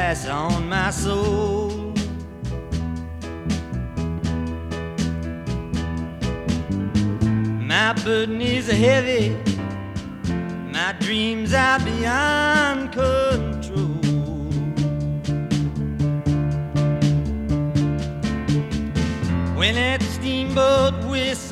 price on my soul. My burden is heavy, my dreams are beyond control. When that steamboat whistles